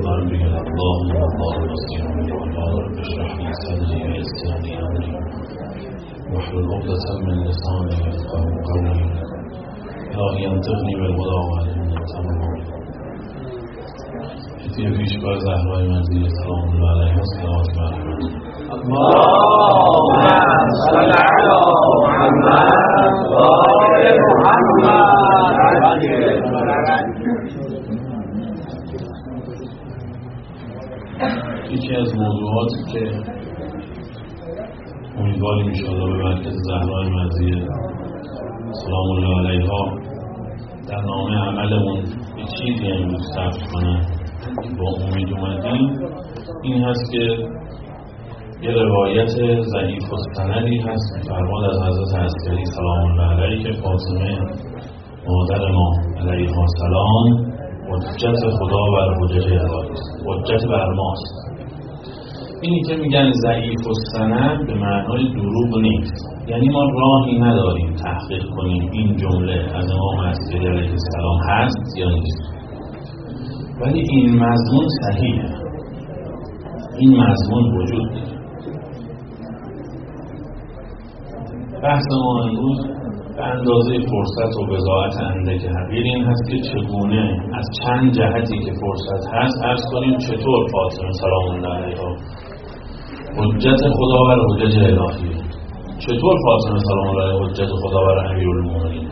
دارم بگم اللهم الله وسیع رب اشرح لي صدري ويسر لي امري واحلل عقدة من لساني يفقهوا قولي الهی انطقنی بالهدى وعلمنی التمام. شفیع پیشگاه زهرای منزل سلام الله علیها صلوات و رحمت. اللهم صل علی محمد و آل محمد. یکی از موضوعاتی که امیدواریم انشاءالله به مرکز زهرای منزل سلام الله علیها در نامه عملمون یه چیزی امروز ثبت کنن با امید اومدیم، این هست که یه روایت ضعیف السندی هست که فرمود از حضرت عسکری سلام الله علیه که فاطمه مادر ما علیها سلام حجت خدا بر حجت الهی است، حجت بر ماست. اینی که میگن ضعیف السند به معنای دروغ نیست، یعنی ما راهی نداریم تحقیق کنیم این جمله از امام عسکری علیه السلام هست یا نیست، ولی این مضمون صحیحه، این مضمون وجود داره. بحث ما امروز به اندازه فرصت و بضاعت اندک حقیر این هست که چگونه از چند جهتی که فرصت هست عرض کنیم چطور فاطمه سلام الله علیها حجت خدا بر حجت الهی، چطور فاطمه سلام الله علیها حجت خدا بر امیرالمومنین.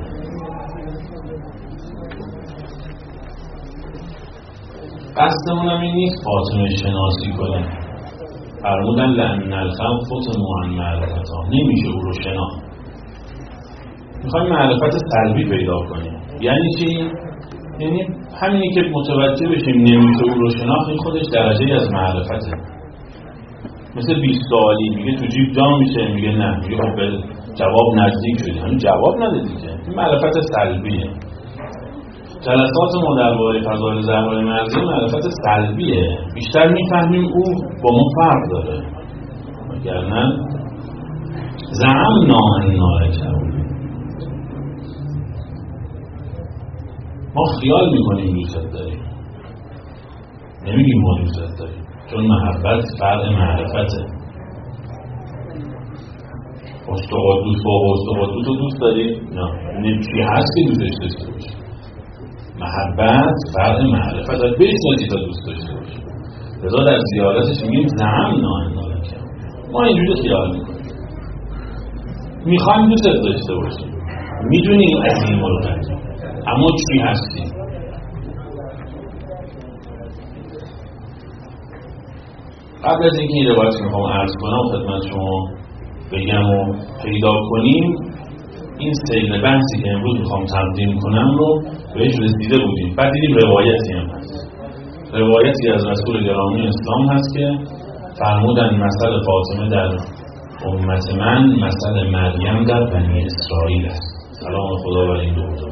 قصدمون هم این نیست فاطمه شناسی کنیم، فرمودن لأن الخلق فتنوا عن معرفتها، نمیشه او رو شناخت. میخوایم معرفت سلبی پیدا کنیم. یعنی چی؟ یعنی همینی که متوجه بشیم نمیشه او رو شناخت، این خودش درجه از معرفته. مثل 20 سوالی میگه تو جیب جا میشه، میگه نه، میگه خب به جواب نزدیک شدی، همین جواب ندادی که. این معرفت سلبیه. جلسات ما درباره فضائل زهرای مرضیه معرفت سلبیه، بیشتر میفهمیم او با ما فرق داره، وگرنه زعمنا انا لکرمون، ما خیال میکنیم دوست داریم، نمیگیم ما دوست داریم، چون محبت فرق معرفته. استقادوس با استقادوس رو دوست داریم؟ نه، چی هست که دوستش داشته باشیم؟ محبت فرق معرفت از بشناسی تا دوست داشته باشیم. لذا در زیارتش میگیم زعمنا انا لکرمون، ما اینجوری خیال میکنیم، میخوایم دوست داشته باشیم، میدونیم از این مورد، اما چی هستی؟ قبل از اینکه این روایت میخوام عرض کنم خدمت شما بگم و پیدا کنیم، این سیل بحثی که امروز میخوام تقدیم کنم رو بهش رسیده بودیم. بعد دیدیم روایتی هم هست، روایتی از رسول گرامی اسلام هست که فرمودن مثل فاطمه در امت من مثل مریم در بنی اسرائیل است. سلام خدا بر این دو بزرگ.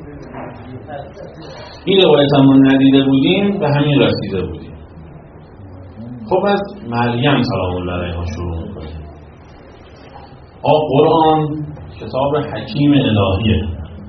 این روایت هم ندیده بودیم، به همین رسیده بودیم. خب از مریم سلام الله علیها شروع میکنیم. قرآن کتاب حکیم الهیه،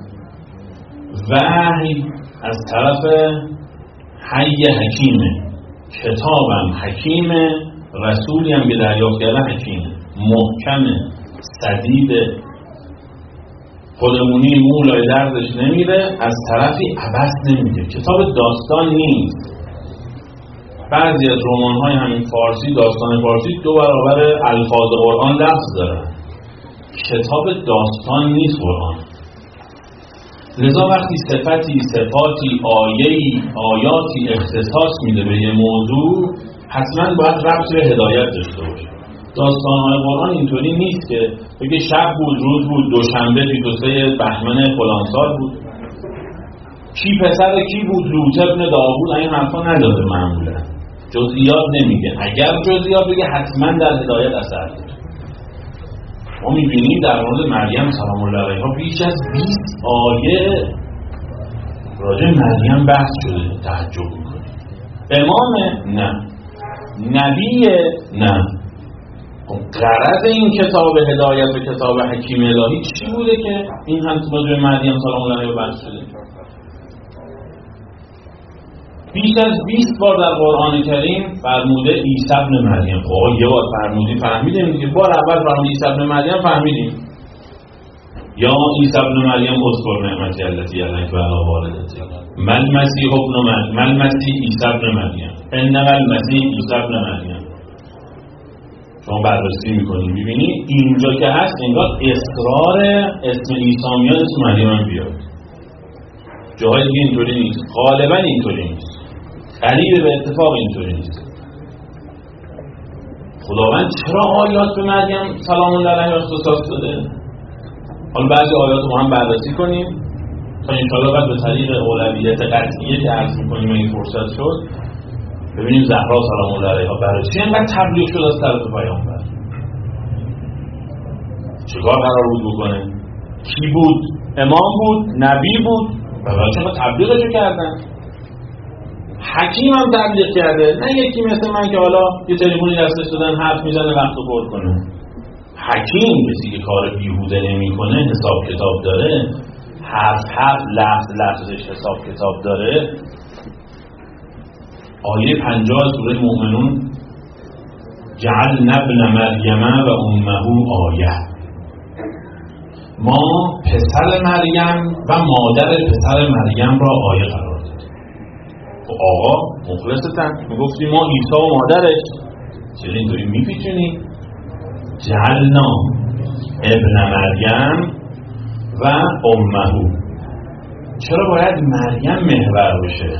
وحی از طرف حی حکیمه، کتابم حکیمه، رسولی هم که دریافت کرده حکیمه، محکمه، سدیده، خودمونی مولای دردش نمیره، از طرفی عبث نمیده. کتاب داستان نیست. بعضی از رمان‌های همین فارسی، داستان فارسی 2 برابر الفاظ قرآن لفظ داره. کتاب داستان نیست قرآن. لذا وقتی صفتی، صفاتی، آیه‌ای، آیاتی اختصاص میده به یه موضوع، حتما باید ربط به هدایت داشته باشه. داستان‌های قرآن اینطوری نیست که بگه شب بود، روز بود، دوشنبه 23 بهمن فلان سال بود، کی پسر کی بود، لوط ابن داوود، این حرفا نداره. معمولا جزئیات نمیگه، اگر جزئیات بگه حتما در هدایت اثر داره. ما میبینیم در مورد مریم سلام الله علیها بیش از 20 آیه راجع مریم بحث شده. تعجب میکنیم. امام نه، نبی نه. غرض این کتاب هدایت و کتاب حکیم الهی چی بوده که این هم راجع مریم سلام الله علیها بحث شده؟ بیش از 20 بار در قرآن کریم فرموده عیسی ابن مریم. خب یه بار فرمودی فهمیدیم دیگه، بار اول فرمود عیسی ابن مریم فهمیدیم. یا عیسی ابن مریم اذکر نعمتی التی علیک و علی والدتک من مسیح ابن مریم من مسیح عیسی ابن مریم ان المسیح عیسی ابن مریم. شما بررسی میکنید میبینی اینجا که هست انگار اصرار اسم عیسی میاد اسم مریم هم بیاد. جاهای دیگه اینطوری نیست، غالبا اینطوری نیست، قریب به اتفاق اینطوری نیست. خداوند چرا آیات به مریم سلام الله علیها اختصاص داده؟ حالا بعضی آیات رو هم بررسی کنیم تا انشاءالله بعد به طریق اولویت قطعیه که عرض میکنیم این فرصت شد ببینیم زهرا سلام الله علیها برای چی اینقدر تبلیغ شد از طرف پیامبر، چیکار قرار بود بکنه، کی بود، امام بود، نبی بود و برای چه تبلیغشو کردن. حکیم هم تبلیغ کرده، نه یکی مثل من که حالا یه تلفنی دستش دادن حرف میزنه وقت رو پر کنه. حکیم کسی که کار بیهوده نمیکنه، حساب کتاب داره، حرف لفظش حساب کتاب داره. آیه 50 سوره مومنون جعلنا ابن مریم و امه آیه، ما پسر مریم و مادر پسر مریم را آیه قرار دادیم. آقا مخلصتن میگفتیم ما عیسی و مادرش، چرا اینطوری میپیچونی؟ جعلنا ابن مریم و امه، چرا باید مریم محور بشه؟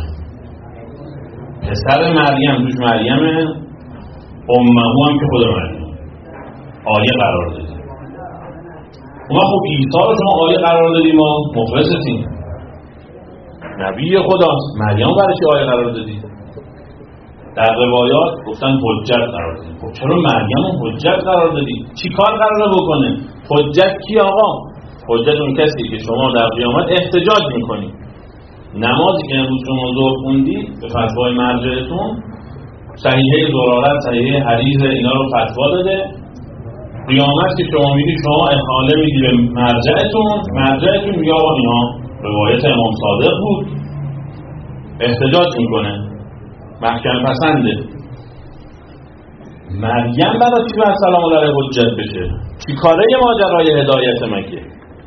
پسر مریم توش مریمه، امه هم که خدا مریم آیه قرار دادیم. ما خب عیسی رو شما آیه قرار دادیم، ما مخلصتیم، نبی خداست، مریم برای چی آیه قرار دادیم؟ در روایات گفتن حجت قرار دادیم. خب چرا مریم رو حجت قرار دادیم؟ چی کار قراره بکنه؟ حجت کی آقا؟ حجت اون کسی که شما در قیامت احتجاج میکنی. نمازی که امروز شما ظهر خوندید به فتوای مرجعتون، صحیحه زرارت، صحیحه حدیث اینا رو فتوا داده. قیامت که شما میدید شما احاله میدید به مرجعتون میگه آقا اینا روایت امام صادق بود، احتجاج میکنه، محکم پسنده. مریم برای چی باید سلام الله علیها حجت بشه؟ چی کاره ماجرای هدایت مکه؟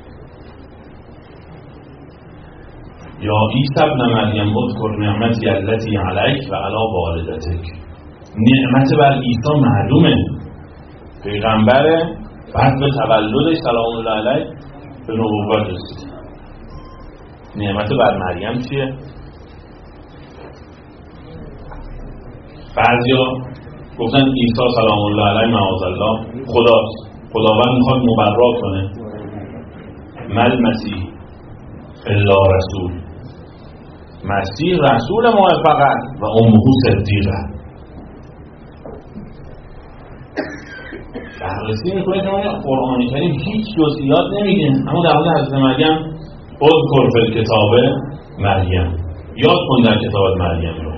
یا عیسی ابن مریم اذکر نعمتی التی علیک و علی والدتک. نعمت بر عیسی معلومه، پیغمبره، بعد به تولدش سلام الله علیه به نبوت رسید. نعمت بر مریم چیه؟ بعضیا گفتن عیسی سلام الله علیه معاذالله خداست، خداوند میخواد مبرا کنه. مل مسیح الا رسول، مسیح رسول ما فقط و امه صدیقه. بررسی میکنه که ما قرآن کریم هیچ جزئیات نمیگه، اما در مورد حضرت مریم اذکر فی الکتاب مریم، یاد کن در کتاب مریم رو.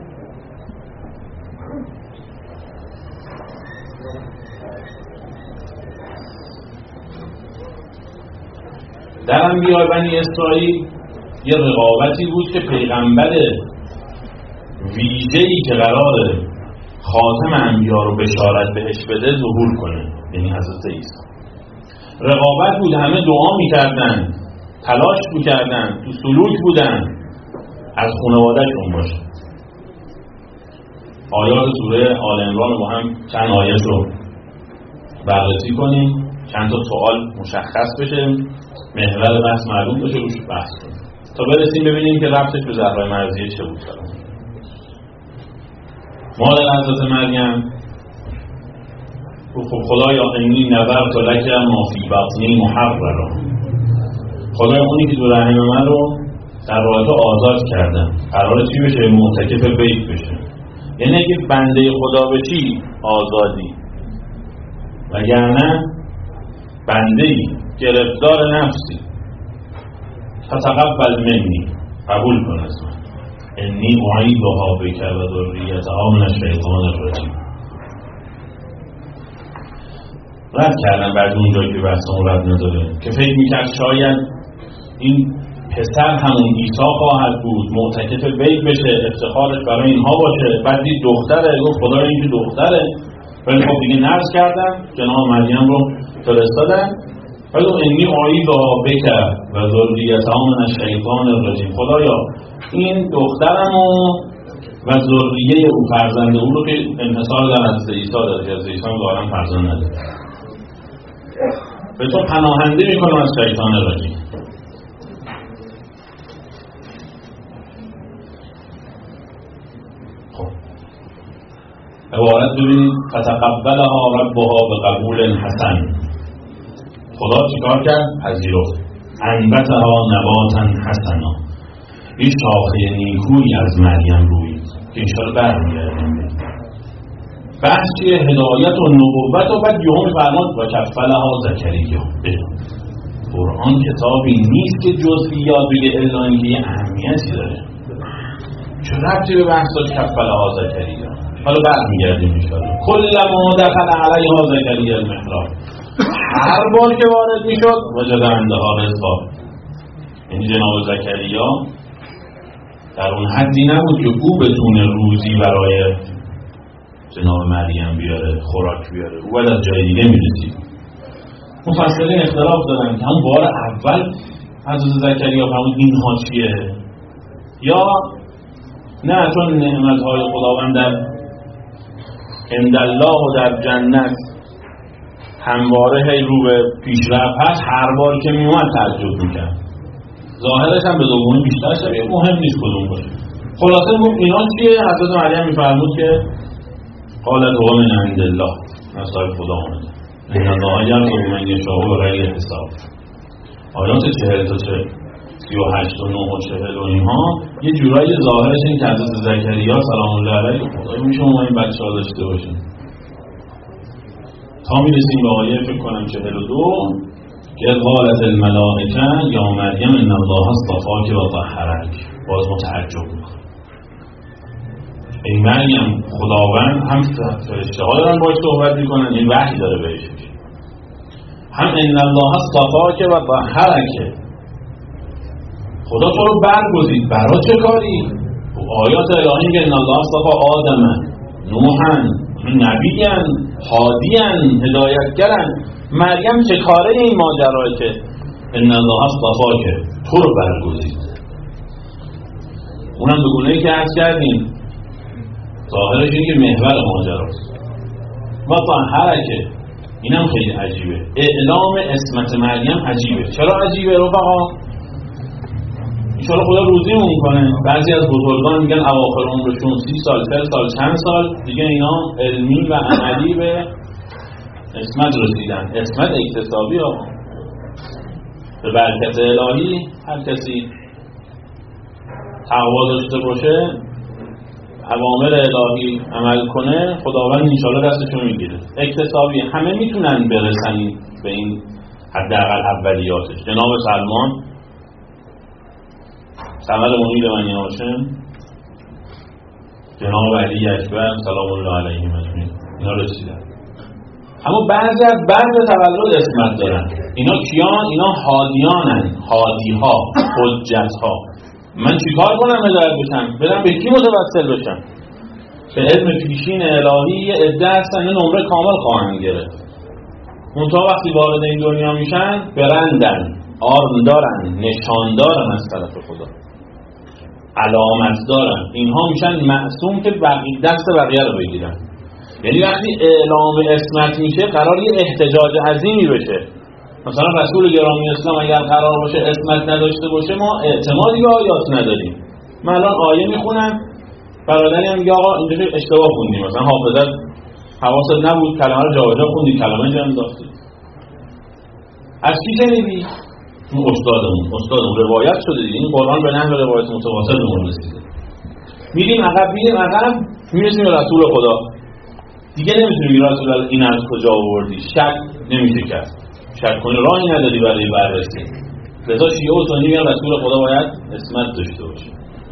در انبیاء بنی اسرائیل یه رقابتی بود که پیغمبر ویژه‌ای که قراره خاتم انبیا رو بشارت بهش بده ظهور کنه، یعنی حضرت عیسی. رقابت بود، همه دعا میکردن، تلاش میکردن، تو سلوک بودن از خانواده‌شون باشه. آیات سوره آل عمران رو با هم چند آیه رو بررسی کنیم، چند تا سوال مشخص بشه، محور بحث معلوم بشه، روش بحث کنیم تا برسیم ببینیم که ربطش به زهرای مرضیه چه بود. مادر حضرت مریم خب خدایا انی نذرت لک ما فی بطنی محررا، خدایا اونی که تو رحم من رو در راه تو آزاد کردم، قراره چی بشه؟ معتکف بیت بشه. یعنی اگه بنده خدا بشی آزادی، وگرنه بنده‌ای گرفتار نفسی. فتقبل منی، قبول کن از من، انی اعیدها بک و ذریتها من الشیطان الرجیم. رد کردن بعد اونجایی که بحثمون رد نداره که فکر میکرد شاید این پسر همون عیسی خواهد بود، معتکف بیت بشه، افتخارش برای اینها باشه. بعد دید دختره، گفت خدای این که دختره، ولی خب دیگه نرس کردن، جناب مریم رو فرستادن. ولی انی اعیذها بک و ذریتها من الشیطان الرجیم، خدایا این دخترمو و ذریه او، فرزند او رو که انحصار در حضرت عیسی داره، که از عیسی ظاهرا فرزند نداره، به تو پناهنده میکنم از شیطان رجیم. خب عبارت ببینید، فتقبلها ربها بقبول حسن، خدا چیکار کرد؟ پذیرفت. انبتها نباتا حسنا، این شاخه نیکویی از مریم روید که انشاءالله برمیگردیم. بحث چیه؟ هدایت و نبوت و بعد یهو فرمود و کفلها زکریا. قرآن کتابی نیست که جزئیات بگه الا اینکه یه اهمیتی داره. چه ربطی به بحث داشت کفلها زکریا؟ حالا برمیگردیم انشاءالله. کلما دخل علیها زکریا المحراب، هر بار که وارد میشد وجد عندها رزقا. یعنی جناب زکریا در اون حدی نبود که او بتونه روزی برای جناب مریم بیاره، خوراک بیاره، او باید از جای دیگه میرسید. مفسرین اختلاف دادن که همون بار اول حضرت زکریا فرمود اینها چیه، یا نه چون نعمتهای خداوند در عندالله و در جنت همواره هی رو به پیشرفت هست، هر بار که میومد تعجب میکرد. ظاهرش هم به دومی بیشتر شبیه، مهم نیست کدوم باشه. خلاصه گفت اینا چیه؟ حضرت مریم میفرمود که قالت هو من عند الله، از طرف خدا آمده. ان الله یرزق من یشاء بغیر حساب. آیات 40 تا 38 و 9 و 40 و اینها یه جورایی ظاهرش این که حضرت زکریا سلام الله علیه خدای میشه ما این بچه‌ها داشته باشیم. تا میرسیم به آیه فکر کنم 42 که قالت الملائکه یا مریم ان الله اصطفاک و طهرک. باز متعجب میکنه، این مریم خداوند هم فرشته ها دارن باید صحبت میکنن، این وحی داره بهش میشه، هم ان الله اصطفاک و طهرک، خدا تو رو برگزید، برای چه کاری؟ آیات الهی میگه ان الله اصطفا آدم نوحا نبیان هادیان هدایتگرن. مریم چه کاره این ماجرایی که ان الله اصطفا که تو رو برگزید؟ اونم به گونه‌ای که عرض کردیم ظاهرش اینه که محور ماجراست. و طهرکه، اینم خیلی عجیبه، اعلام اسمت مریم عجیبه. چرا عجیبه رفقا؟ انشاءالله خدا روزیمون میکنه. بعضی از بزرگان میگن اواخر عمرشون 30 سال 40 سال چند سال دیگه اینا علمی و عملی به اسمت رسیدن. اسمت اکتسابی ها، به برکت الهی هر کسی تقوا داشته باشه، اوامر الهی عمل کنه، خداوند انشاءالله دستشون میگیره. اکتسابی، همه میتونن برسن به این حداقل اولیاتش. جناب سلمان ثمر امید بنی هاشم، جناب علی اکبر سلام الله علیهم اجمعین، اینا رسیدن. اما بعضی از بعد تولد اسمت دارن. اینا کیان؟ اینا هادیانن، هادیها، حجتها. من چیکار کنم هدایت بشم؟ بدم به کی متوسل بشم؟ به علم پیشین الهی یه عده هستن، یه نمره کامل خواهند گرفت. منتها وقتی وارد این دنیا میشن برندن، آرم دارن، نشان دارن از طرف خدا، علامت دارن. اینها میشن معصوم که دست بقیه رو بگیرن. یعنی وقتی اعلام اسمت میشه قرار یه احتجاج عظیمی بشه. مثلا رسول گرامی اسلام اگر قرار باشه اسمت نداشته باشه ما اعتمادی به آیات نداریم. من الان آیه میخونم، برادری هم میگه آقا اینجا اشتباه خوندیم، مثلا حافظت حواست نبود، کلمه رو جابجا خوندی، کلمه جا انداختی. از کی شنیدی؟ استادمون روایت شده دیگه. این قرآن به نحو روایت متواصل به ما رسیده. میریم عقب میرسیم به رسول خدا. دیگه نمیتونی رسول الله این از کجا آوردی؟ شک نمیشه کرد. شک کنی راهی نداری برای بررسی. لذا شیعه و سنی میگن رسول خدا باید اسمت داشته باشه.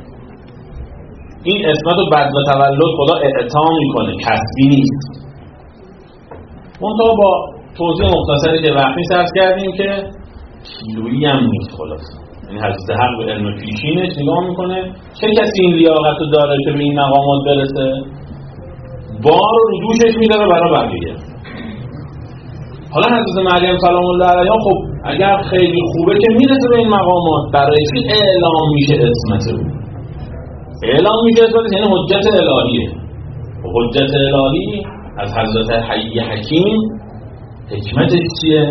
این اسمت رو بعد و تولد خدا اعطا میکنه، کسبی نیست. منتها با توضیح مختصری که وقتی سرس کردیم که کیلویی هم نیست. خلاص یعنی حضرت حق به علم پیشینش نگاه میکنه چه کسی این لیاقت رو داره که به این مقامات برسه، بار رو دوشش میداره برای بقیه. حالا حضرت مریم سلام الله علیها خب اگر خیلی خوبه که میرسه به این مقامات، برای چی اعلام میشه اسمت او؟ اعلام میشه اسمت یعنی حجت الهیه. حجت الهی از حضرت حی حکیم حکمتش چیه؟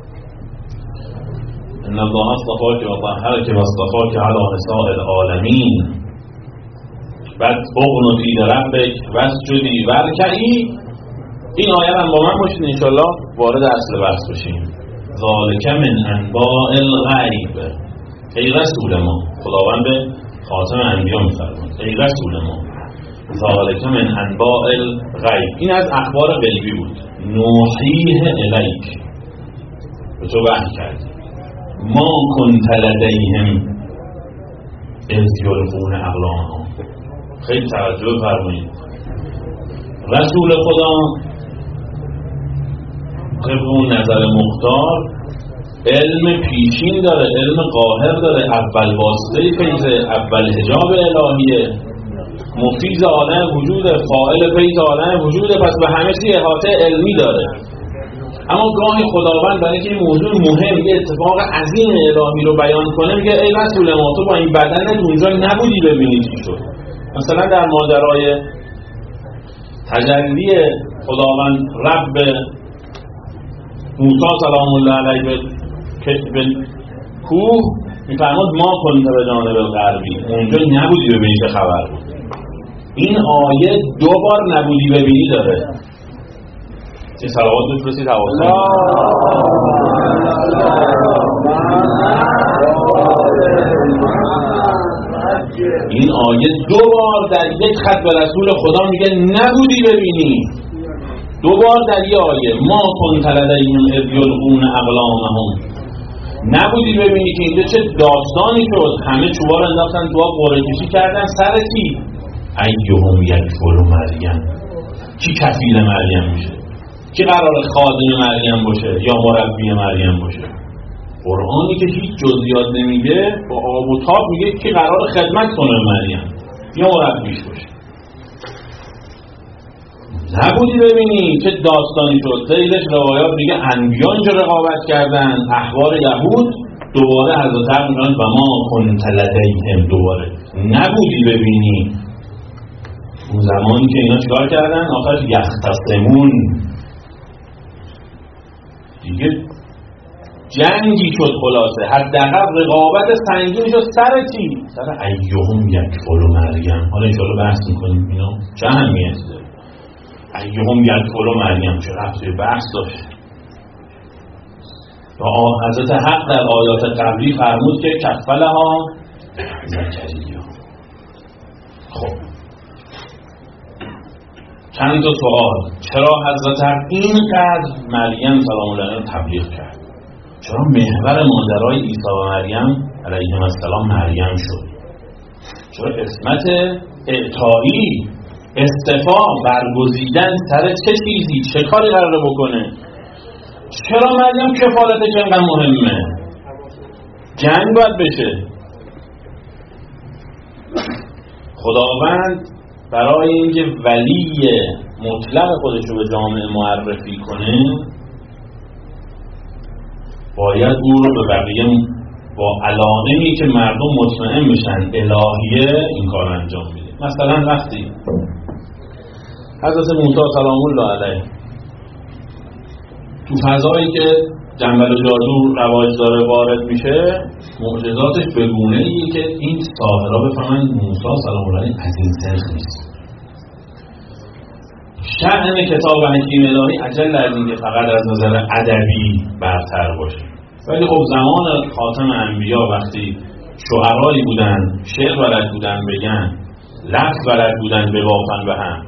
ان الله اصطفاک و طهرک و اصطفاک علی نساء العالمین. بعد اقنتی لربک واسجدی وارکعی. این آیه هم با من باشید انشالله وارد اصل بحث بشیم. ذالک من انباء الغیب. ای رسول ما، خداوند به خاتم انبیا می‌فرماید ای رسول ما، ذالک من انباء الغیب، این از اخبار غیبی بود. نوحیه الیک، به تو وحی کردیم. ما کنت لدیهم اذ یلقون اقلامهم. خیلی توجه فرمایید، رسول خدا طبق اون نظر مختار علم پیشین داره، علم قاهر داره، اول واسطه فیضه، اول حجاب الهیه، مفیض عالم وجوده، فاعل فیض عالم وجوده، پس به همه چی احاطه علمی داره. اما گاهی خداوند برای اینکه این موضوع مهم، یه اتفاق عظیم الهی رو بیان کنه، میگه ای رسول ما، تو با این بدنت اونجا نبودی ببینی چی شد. مثلا در ماجرای تجلی خداوند رب موسی سلام الله علیه به کوه میفرماد ما کنیم به جانب الغربی، اونجا نبودی ببینی چه خبر بود. این آیه دو بار نبودی ببینی داره. چه صلوات بفرستید حواسان. این آیه دو بار در یک خط به رسول خدا میگه نبودی ببینی. دو بار در یک آیه ما کنت لدیهم اذ یلقون اقلامهم، نبودی ببینی که اینجا چه داستانی شد. همه چوبا رو انداختن تو آب قرعه کشی کردن سر کی؟ ایهم یکفل مریم، کی کفیل مریم میشه، کی قرار خادم مریم باشه یا مربی مریم باشه. قرآنی که هیچ جزئیات نمیگه، با آب و تاب میگه کی قرار خدمت کنه مریم یا مربیش باشه. نبودی ببینی چه داستانی شد. سیدش روایات میگه انبیاء اینجا رقابت کردن، احوار یهود. دوباره حضرت حق میگن و ما کنت لدیهم، دوباره نبودی ببینی. اون زمانی که اینا چکار کردن؟ آخرش یختصمون، دیگه جنگی شد. خلاصه حداقل رقابت سنگین شد سر چی؟ سر ایهم یکفل مریم. حالا انشاءالله بحث میکنیم اینا چه اهمیتی داره. ایهم یکفل مریم چه ربطی بحث داشت؟ و حضرت حق در آیات قبلی فرمود که کفلها زکریا. خب چند تا سوال. چرا حضرت حق اینقدر مریم سلام الله علیها تبلیغ کرد؟ چرا محور ماجرای عیسی و مریم علیهم السلام مریم شد؟ چرا قسمت اعطایی، استفا، برگزیدن سر چه چیزی، چه کاری قراره بکنه؟ چرا مریم کفالتش اینقدر مهمه؟ جنگ باید بشه. خداوند برای اینکه ولی مطلق خودش رو به جامعه معرفی کنه باید او رو به بقیه با علائمی که مردم مطمئن بشن الهیه این کار انجام میده. مثلا وقتی حضرت موسی سلام الله علیه تو فضایی که جنبل و جادو رواج داره وارد میشه، معجزاتش به گونه‌ایه که این ساحرها بفهمن موسی سلام الله علیه از این سرخ نیست. شأن کتاب حکیم الهی اجل از اینکه فقط از نظر ادبی برتر باشه. ولی خب زمان خاتم انبیا وقتی شعرایی بودن، شعر بلد بودن بگن، لفظ بلد بودن ببافن به هم،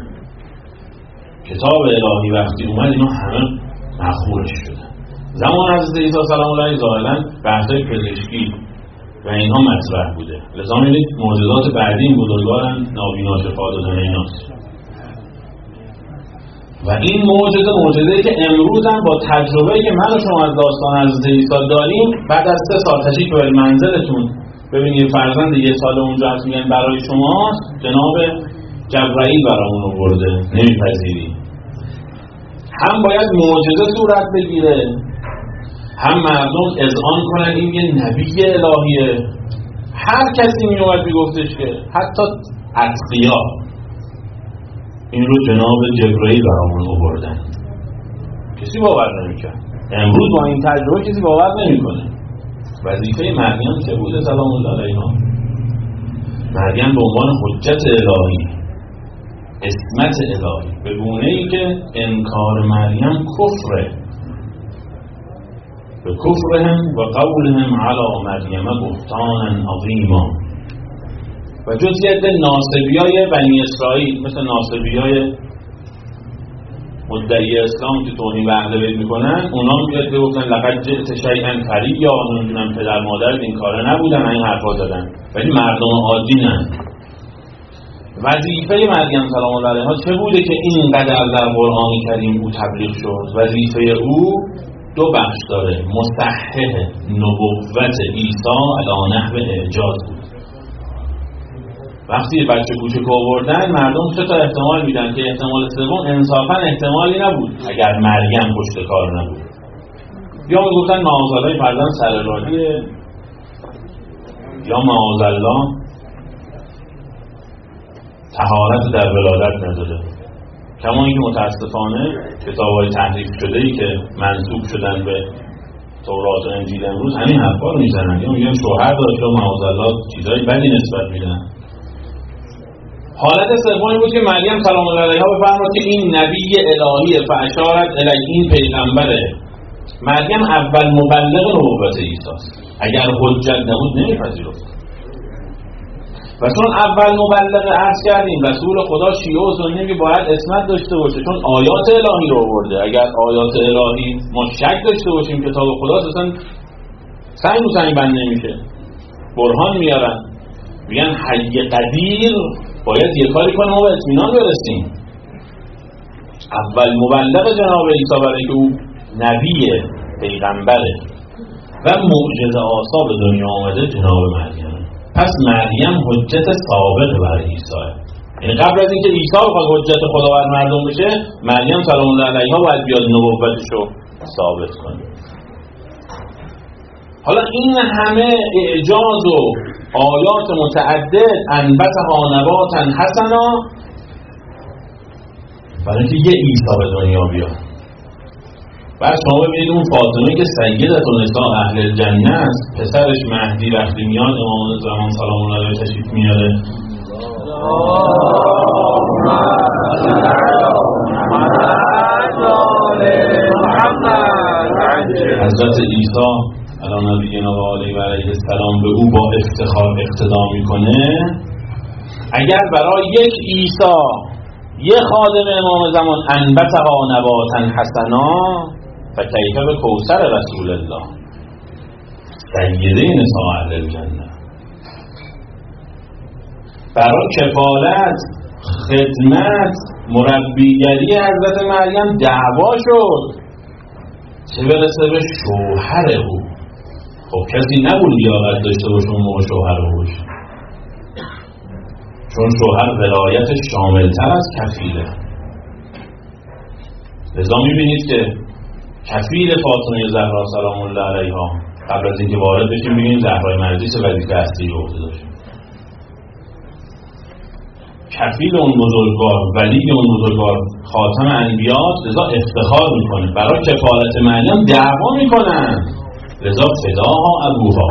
کتاب الهی وقتی اومد اینا همه مخمورش شدن. زمان حضرت عیسی سلام الله علیه ظاهرا بحثای پزشکی و اینها مطرح بوده. لذا می‌بینید معجزات بعدی این بزرگوارن نابینا شفا دادن ایناست. و این معجزه‌ای که امروز هم با تجربه‌ای که من و شما از داستان حضرت عیسی داریم، بعد از 3 سال تشریف به منزلتون ببینید فرزند 1 سال اونجا هست، میگن برای شماست، جناب جبرائیل برامون آورده، نمیپذیری. هم باید معجزه صورت بگیره، هم مردم اذعان کنن این یه نبی الهیه. هر کسی میومد میگفتش که حتی اتقیا این رو جناب جبرائیل برامون آوردن، کسی باور نمیکنه. امروز با این تجربه کسی باور نمیکنه. وظیفه مریم چه بوده سلام الله علیها؟ مریم به عنوان حجت الهی، عصمت الهی، به گونه‌ای که انکار مریم کفره، به کفرهم و قولهم علی مریم بهتانا عظیما. و جزئیات ناصبیای بنی اسرائیل، مثل ناصبیای مدعی اسلام که توهین به اهل بیت میکنن، اونا میاد گفتن لقد جئت شیئا فریا، نمیدونم پدر مادر این کاره نبودن، این حرفا زدن، ولی مردم عادی نه. وظیفه مریم سلام الله علیها چه بوده که اینقدر در قرآن کریم او تبلیغ شد؟ وظیفه او 2 بخش داره. مصحح نبوت عیسی علی نحو اعجاز بود. وقتی بچه کوچک آوردن، مردم 3 تا احتمال میدن که احتمال سوم انصافا احتمالی نبود اگر مریم پشت کار نبود. یا میگفتن معاذالله فرزند سرراهیه، یا معاذالله طهارت در ولادت نداره. کما اینکه متاسفانه کتاب‌های تحریف شده‌ای که منسوب شدن به تورات و انجیل امروز همین حرفا رو میزنن، یا میگن شوهر داشت و معاذالله چیزای بدی نسبت میدن. حالت سومی بود که مریم سلام الله علیها بفرماد که این نبی الهیه، فاشارت الیه، این پیغمبره. مریم اول مبلغ نبوت عیسی است. اگر حجت نبود نمیپذیرفت. و چون اول مبلغ عرض کردیم رسول خدا شیعه و سنی که باید عصمت داشته باشه، چون آیات الهی رو آورده. اگر آیات الهی ما شک داشته باشیم کتاب خدا، اصلا سنگ بند نمیشه. برهان میارن، میگن حی قدیر باید یه کاری کنه ما به اطمینان برسیم. اول مبلغ جناب عیسی برای که او نبیه، پیغمبره و معجزه آسا به دنیا آمده جناب مریم. پس مریم حجت ثابت برای عیسی. یعنی قبل از اینکه عیسی بخواد حجت خدا بر مردم بشه، مریم سلام الله علیها باید بیاد نبوتش رو ثابت کنه. حالا این همه اعجاز و آیات متعدد، انبتها نباتا حسنا، برای اینکه یه عیسی به دنیا بیاد. بعد شما ببینید اون فاطمه که سیدت نساء اهل الجنه است، پسرش مهدی وقتی میاد امام زمان سلام الله علیه تشریف میاره، حضرت عیسی علی نبینا و علیه و علیه السلام به او با افتخار اقتدا میکنه. اگر برای یک عیسی، یک خادم امام زمان انبتها نباتا حسنا، فکیف به کوثر رسول الله سیده نساء اهل الجنه، برای کفالت، خدمت، مربیگری حضرت مریم دعوا شد، چه برسه به شوهر او. خب کسی نبود لیاقت داشته باشه اون موقع شوهر او باشه، چون شوهر ولایتش شاملتر از کفیله. لذا میبینید که کفیل فاطمه زهرا سلام الله علیها، قبل از اینکه وارد بشیم ببینیم زهرای مرضی چه وظیفه اصلی رو عهده داشت. کفیل اون بزرگوار، ولی اون بزرگوار، خاتم انبیاء، لذا افتخار میکنه. برای کفالت مریم دعوا میکنن، لذا فداها ابوها،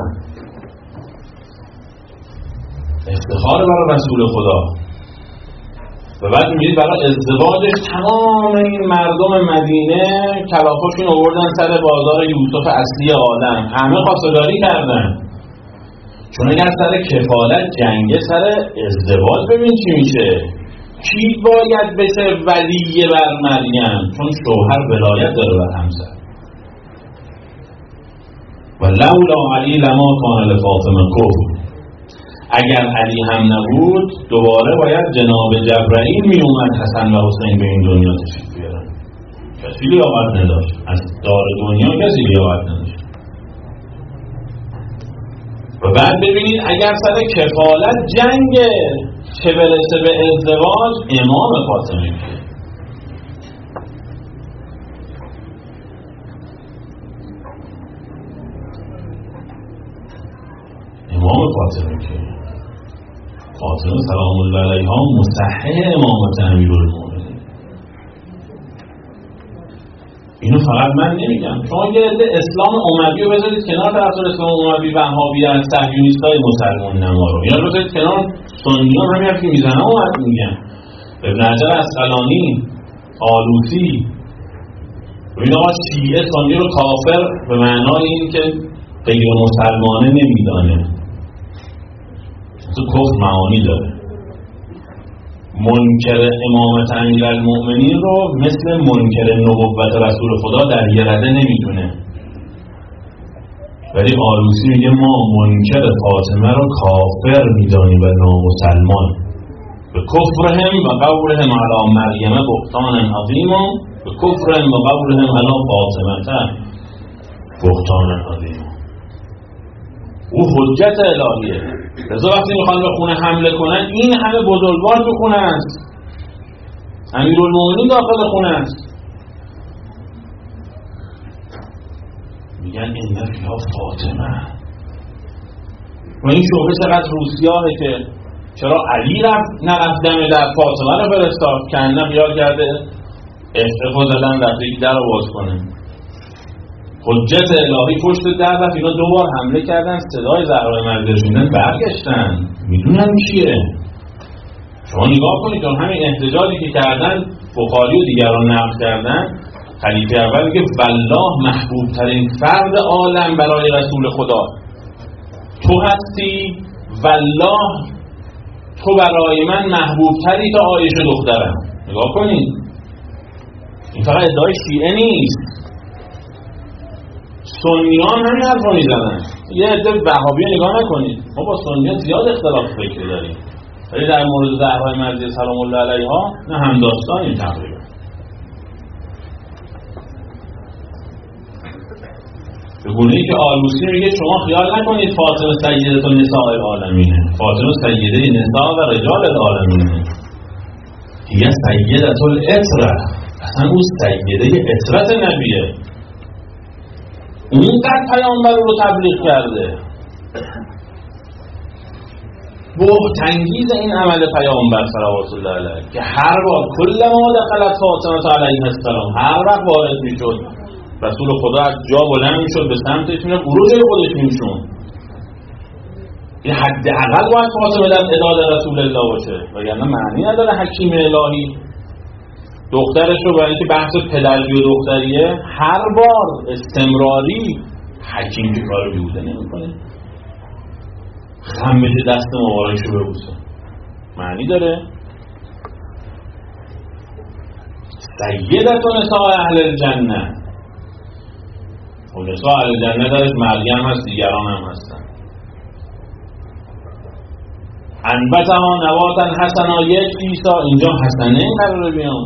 افتخار برای رسول خدا. و بعد می‌بینید برای ازدواجش تمام این مردم مدینه کلافاشون آوردن سر بازار یوسف اصلی عالم، همه خواستگاری کردن. چون اگر سر کفالت جنگه، سر ازدواج ببین چی میشه. کی باید بشه ولی بر مریم؟ چون شوهر ولایت داره بر همسر. و لولا علی لما کان لفاطمه کفر، اگر علی هم نبود دوباره باید جناب جبرائیل می اومد حسن و حسین به این دنیا تشریف بیارن. کسی لیاقت نداشت، از دار دنیا کسی لیاقت نداشت. و بعد ببینید اگر سر کفالت جنگ چه برسه به ازدواج، امام فاطمه که امام فاطمه که فاطمه سلام الله علیها مصحح امامت امیرالمومنین. اینو فقط من نمیگم، شما یه عده اسلام اموی رو بذارید کنار، طرفدار اسلام اموی وهابیان صهیونیستای مسلمان نما رو، یا بذارید کنار سنیان همین حرفی میزنن و حرف میگن. ابن حجر عسقلانی، آلوسی، ببین آقا شیعه سنی رو کافر به معنای این که غیر مسلمانه نمیدانه، تو کفر معانی داره. منکر امامت امیرالمومنین رو مثل منکر نبوت رسول خدا در یه رده نمیدونه. ولی آلوسی میگه ما منکر فاطمه رو کافر میدانیم و نامسلمان. به کفرهم و قولهم علی مریم بهتانا عظیما، به کفرهم و قولهم علی فاطمه بهتانا عظیما. او حجت الهیه. لذا وقتی میخوان به خونه حمله کنن، این همه بزرگوار تو خونه است، امیرالمومنین داخل خونه است، میگن این فیها فاطمه. و این شعبه چقدر روسیاهه که چرا علی نرفت دم در، فاطمه رو فرستاد که انه خیال کرده افقو زدن رفته یک در رو باز کنه. حجت الهی پشت در رفت، اینا 2 بار حمله کردن، صدای زهرای مرزی شدن، برگشتن، میدونن کیه. شما نگاه کنید اون همین احتجاجی که کردن، بخاری و دیگران نقل کردن، خلیفه اول میگه والله محبوب ترین فرد عالم برای رسول خدا تو هستی، والله تو برای من محبوب تری تا عایشه دخترم. نگاه کنید، این فقط ادعای شیعه نیست، سنیان همین حرف رو میزنن. یه عده وهابی نگاه نکنید، ما با سنیان زیاد اختلاف فکری داریم، ولی در مورد زهرای مرضیه سلام الله علیها نه همداستانیم تقریبا. به گونه‌ای که آلوسی میگه شما خیال نکنید فاطمه سیدة نساء العالمینه، فاطمه سیده نساء و رجال العالمینه، هی سیدة العطرة، اصلا او سیده عطرت نبیه، اونقدر پیامبر رو تبلیغ کرده. بهت‌انگیز این عمل پیامبر صلوات الله علیه که هر بار کل ما دخلت فاطمه علیها السلام، هر وقت وارد میشد رسول خدا از جا بلند میشد به سمتش میرفت، عروج خودش میشون. این حداقل باید فاطمه در عداد رسول الله باشه، وگرنه معنی نداره حکیم الهی دخترش رو برای اینکه بحث پدری و دختریه هر بار استمراری حکیم که کار بیوده نمیکنه، خم بشه دست مبارکش رو ببوسه، معنی داره. سیدة نساء اهل الجنه، و نساء اهل الجنه دارید مریم هست، دیگران هم هستن. انبتها نباتا حسنا، یک عیسی، اینجا حسنه این قراره بیان.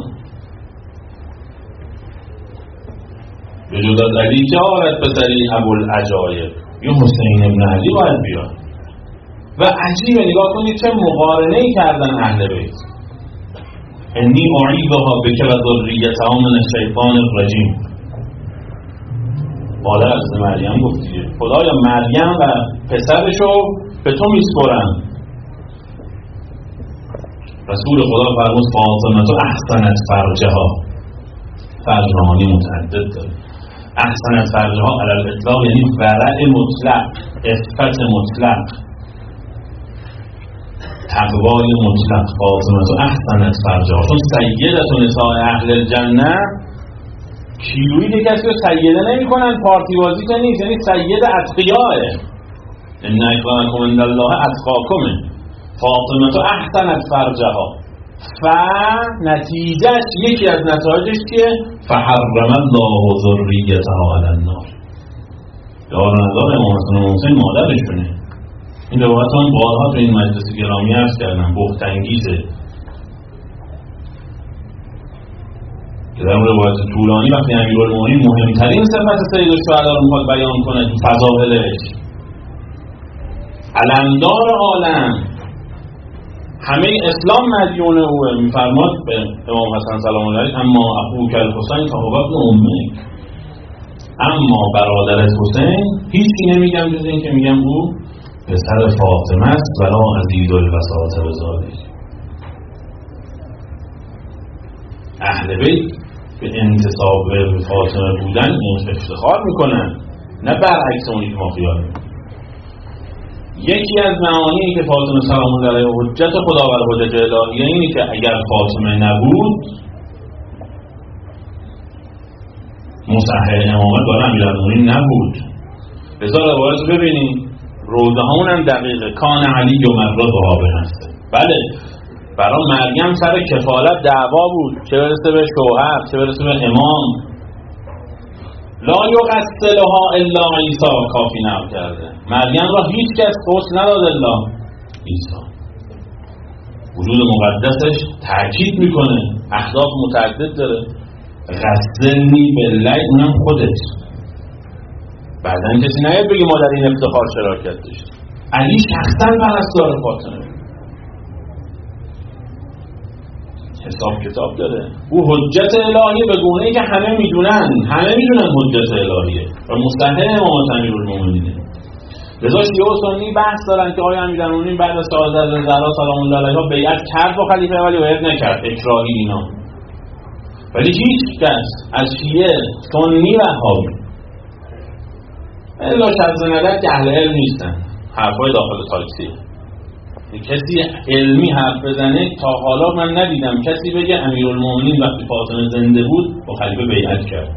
به جز از علی که آرد پسری ابوالعجایب، یه حسین ابن علی باید بیاد. و عجیبه نگاه کنید چه مقارنه‌ای کردن اهل بیت. انی اعیذها بک و ذریتها من الشیطان الرجیم. مادر از مریم گفتیه خدایا مریم و پسرشو به تو میسپرم. رسول خدا فرمود فاطمه تو احسنت فرجها، فرج معانی متعدد داره. احسنت فرجها علی الاطلاق یعنی ورع مطلق، عفت مطلق، تقوای مطلق. فاطمه تو احسنت فرجها، چون سیدة نساء اهل الجنه کیلویی که کسی رو سیده نمی کنن، پارتی بازی که نیست، یعنی سید اتقیاه. ان اکرمکم عند الله اتقاکم. فاطمه تو احسنت فرجها، نتیجهش یکی از نتایجش که فحرم الله ذریتها علی النار. دار ندار امام حسن و حسین مادرشونه. این روایت من بارها تو این مجلس گرامی عرض کردم، بهت‌انگیزه. که در روایت طولانی وقتی امیرالمومنین مهمترین صفت سید الشهدا رو میخواد بیان کنه تو فضائلش، علمدار عالم، همه اسلام مدیون اوه، میفرماد به امام حسن سلام الله علیه اما ابوک الحسین فهو ابن امک، اما برادرت حسین هیچی نمیگم جز این که میگم او پسر فاطمه است ولا عزیز الوساطه بزادش. اهل بیت به انتصاب به فاطمه بودن افتخار میکنن، نه برعکس اونی که ما خیال میکنن. یکی از معانی که فاطمه سلام الله علیها حجت خدا و حجت الهیه اینه که اگر فاطمه نبود مصحح امامت برای امیرالمومنین نبود. لذا روایت رو ببینید، روزه همون هم دقیقه کان علی و مرض رابه هسته. بله برای مریم سر کفالت دعوا بود، چه برسه به شوهر چه برسه به امام. لا یغسلها الا عیسی، کافی نام کرده مریم را هیچ کس غسل نداد الا عیسی. وجود مقدسش تاکید میکنه، اهداف متعدد داره. غسلنی بالله اونم خودت، بعدن کسی نیاد بگی ما در این افتخار شراکت داشتیم. علی شخصا پرستار فاطمه، حساب کتاب داره. او حجت الهی به گونه‌ای که همه میدونن حجت الهیه و مستحق امامت امیرالمومنینه. لذا شیعه و سنی بحث دارن که آیا امیرالمومنین بعد از شهادت زهرا سلام الله علیها بیعت کرد با خلیفه ولی بیعت نکرد، اکراهی اینا. ولی هیچ کس از شیعه سنی و وهابی الا شخص نظر که اهل علم نیستن، حرفای داخل تاکسی، کسی علمی حرف بزنه تا حالا من ندیدم کسی بگه امیرالمومنین وقتی فاطمه زنده بود با خلیفه بیعت کرد.